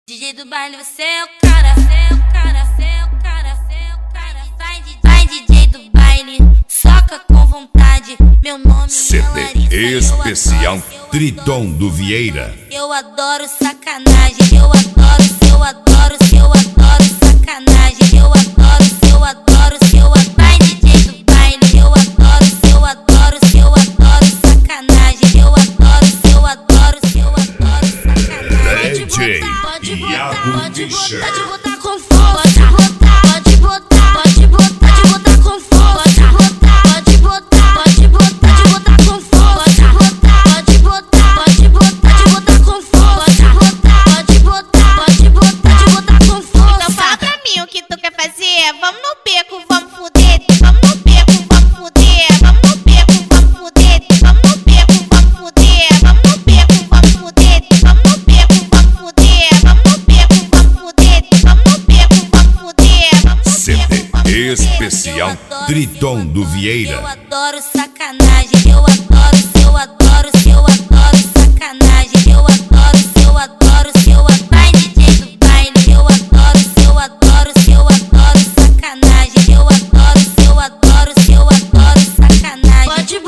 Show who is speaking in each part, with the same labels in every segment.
Speaker 1: DJ do baile, você é o cara, você é o cara, você é o cara, você é o cara. Vai DJ do baile, soca com vontade. Meu nome é
Speaker 2: CD
Speaker 1: Larissa,
Speaker 2: especial Triton do Vieira.
Speaker 1: Eu adoro sacanagem, eu adoro sacanagem. Eu adoro vai DJ do baile. Eu adoro sacanagem. Eu adoro sacanagem.
Speaker 2: DJ Iago Fischer.
Speaker 1: Pode botar com força, pode botar com força, pode botar com força, pode botar com força, pode botar com força.
Speaker 3: Então fala pra mim o que tu quer fazer. Vamos no beco, vamos fuder. Vamos no beco, vamos fuder. Vamos no beco, vamos fuder. Vamos no beco, vamos fuder. Vamos no beco, vamos fuder. Vamos no beco, vamos fuder. Vamos no beco, vamos fuder. Vamos no beco, vamos fuder.
Speaker 2: CD especial Triton do Vieira.
Speaker 1: Eu adoro sacanagem. Eu adoro sacanagem. Eu adoro vai DJ do baile. Eu adoro sacanagem. Eu adoro sacanagem. Pode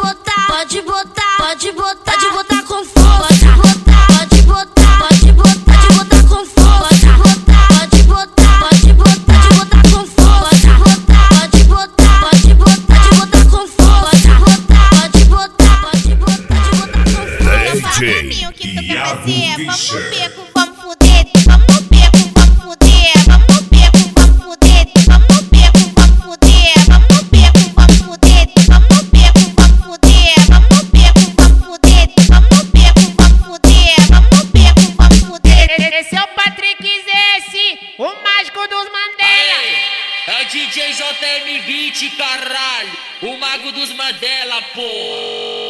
Speaker 1: botar com força. Pode botar com força. Pode botar com força. Pode botar com força. Pode botar com força.
Speaker 2: DJ
Speaker 3: Mim, o que tu quer
Speaker 2: Iago
Speaker 3: fazer? Vamos no
Speaker 2: Fischer.
Speaker 3: beco, vamos fuder. Vamos no beco, vamos fuder. Vamos no beco, vamos fuder. Vamos no beco, vamos fuder. Vamos no beco, vamos fuder. Vamos no beco, vamos fuder. Vamos no beco, vamos fuder. Vamos no beco, vamos fuder. Vamos no beco, vamos fuder.
Speaker 4: Esse é o Patrick Zesse, o mágico dos Mandela.
Speaker 5: É o DJ JM20, caralho, o mago dos Mandela, pô.